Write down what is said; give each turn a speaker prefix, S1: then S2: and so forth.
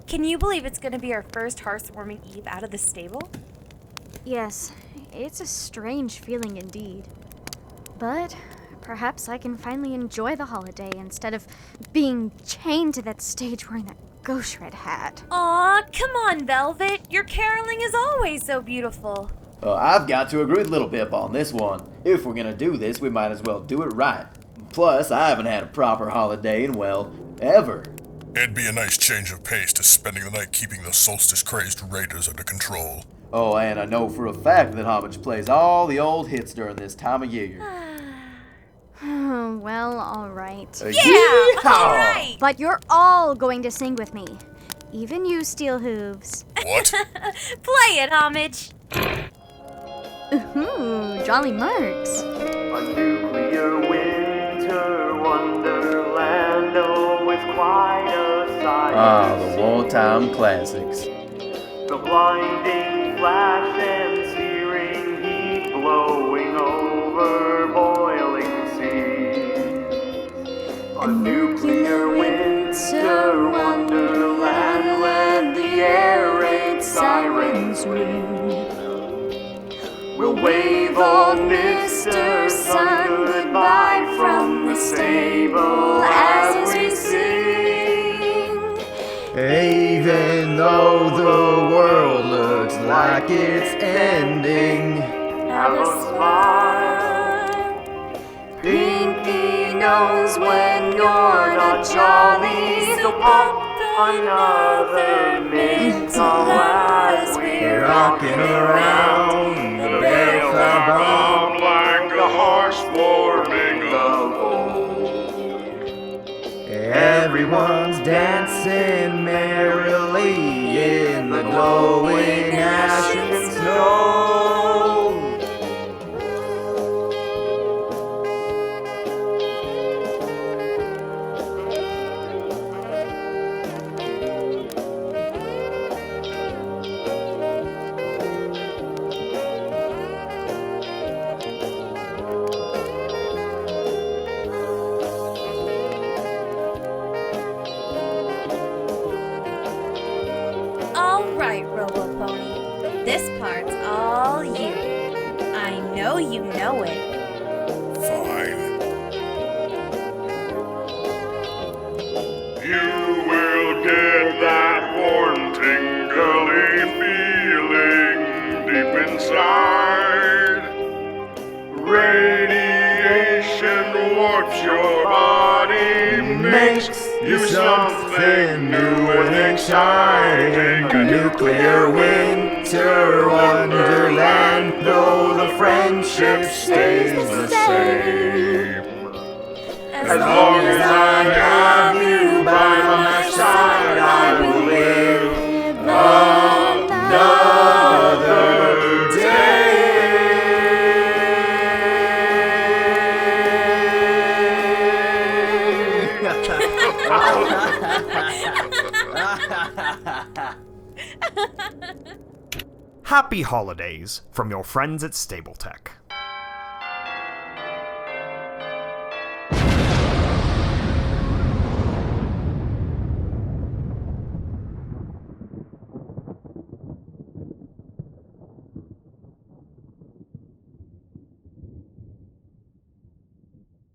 S1: Can you believe it's going to be our first heartwarming eve out of the stable?
S2: Yes, it's a strange feeling indeed. But perhaps I can finally enjoy the holiday instead of being chained to that stage wearing that ghost red hat.
S1: Aw, come on, Velvet. Your caroling is always so beautiful.
S3: I've got to agree with Little Pip on this one. If we're gonna do this, we might as well do it right. Plus, I haven't had a proper holiday in, well, ever.
S4: It'd be a nice change of pace to spending the night keeping the solstice-crazed raiders under control.
S3: Oh, and I know for a fact that Homage plays all the old hits during this time of year.
S2: Well, alright.
S3: Yeehaw!
S1: All right.
S2: But you're all going to sing with me. Even you, Steel Hooves.
S4: What?
S1: Play it, Homage.
S2: Ooh, Jolly Marks.
S5: A nuclear winter wonderland, oh, with quite a sight.
S3: Ah, the wartime classics.
S5: The blinding flash and searing heat blowing over boiling seas. A nuclear winter wonderland where the air raid sirens ring. We'll wave old Mr. Sun goodbye from the stable as we sing.
S3: Even though the world looks like it's ending,
S5: Have a smile. Pinky knows when you're not jolly, so pop another mint as we're
S3: rocking around.
S5: The bells are bomb like a horse warming of old.
S3: Everyone's dancing merrily in the glowing ash and snow.
S1: All right, Robopony. This part's all you. I know you know it.
S4: Fine.
S5: You will get that warm, tingly feeling deep inside. Radiation warps your body, makes you something new and exciting.
S3: A nuclear winter wonderland, though the friendship stays the same.
S5: As long as I have you by my side, I will live another day.
S6: Happy holidays from your friends at Stable Tech.